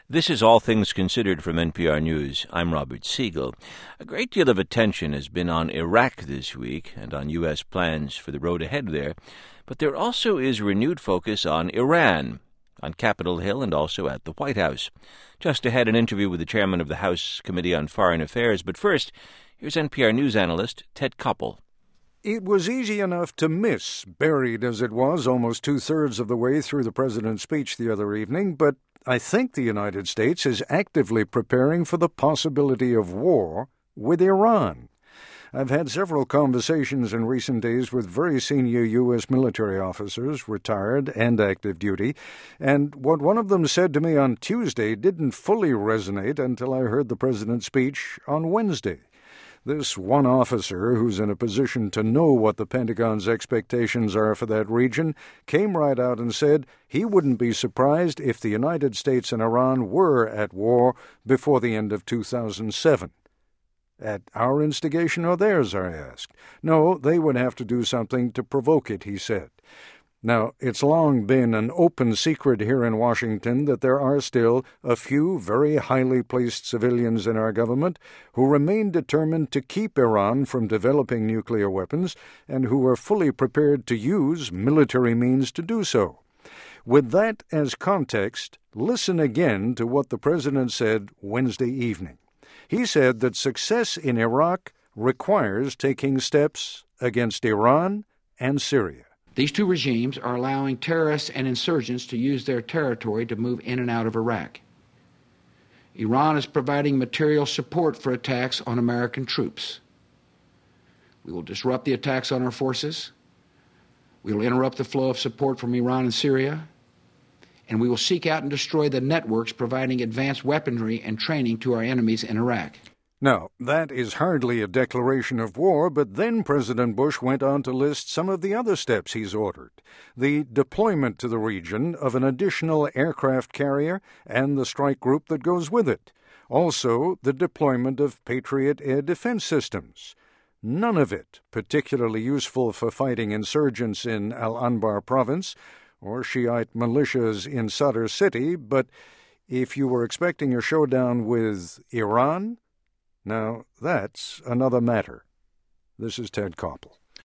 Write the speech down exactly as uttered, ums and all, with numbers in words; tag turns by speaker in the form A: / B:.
A: This is All Things Considered from N P R News. I'm Robert Siegel. A great deal of attention has been on Iraq this week and on U S plans for the road ahead there, but there also is renewed focus on Iran, on Capitol Hill and also at the White House. Just ahead, an interview with the chairman of the House Committee on Foreign Affairs, but first, here's N P R News analyst Ted Koppel.
B: It was easy enough to miss, buried as it was almost two-thirds of the way through the president's speech the other evening, but I think the United States is actively preparing for the possibility of war with Iran. I've had several conversations in recent days with very senior U S military officers, retired and active duty, and what one of them said to me on Tuesday didn't fully resonate until I heard the president's speech on Wednesday. This one officer, who's in a position to know what the Pentagon's expectations are for that region, came right out and said he wouldn't be surprised if the United States and Iran were at war before the end of two thousand seven. At our instigation or theirs, I asked. No, they would have to do something to provoke it, he said. Now, it's long been an open secret here in Washington that there are still a few very highly placed civilians in our government who remain determined to keep Iran from developing nuclear weapons and who are fully prepared to use military means to do so. With that as context, listen again to what the president said Wednesday evening. He said that success in Iraq requires taking steps against Iran and Syria.
C: These two regimes are allowing terrorists and insurgents to use their territory to move in and out of Iraq. Iran is providing material support for attacks on American troops. We will disrupt the attacks on our forces. We will interrupt the flow of support from Iran and Syria. And we will seek out and destroy the networks providing advanced weaponry and training to our enemies in Iraq.
B: Now, that is hardly a declaration of war, but then President Bush went on to list some of the other steps he's ordered. The deployment to the region of an additional aircraft carrier and the strike group that goes with it. Also, the deployment of Patriot air defense systems. None of it particularly useful for fighting insurgents in Al-Anbar province or Shiite militias in Sadr City, but if you were expecting a showdown with Iran, now, that's another matter. This is Ted Koppel.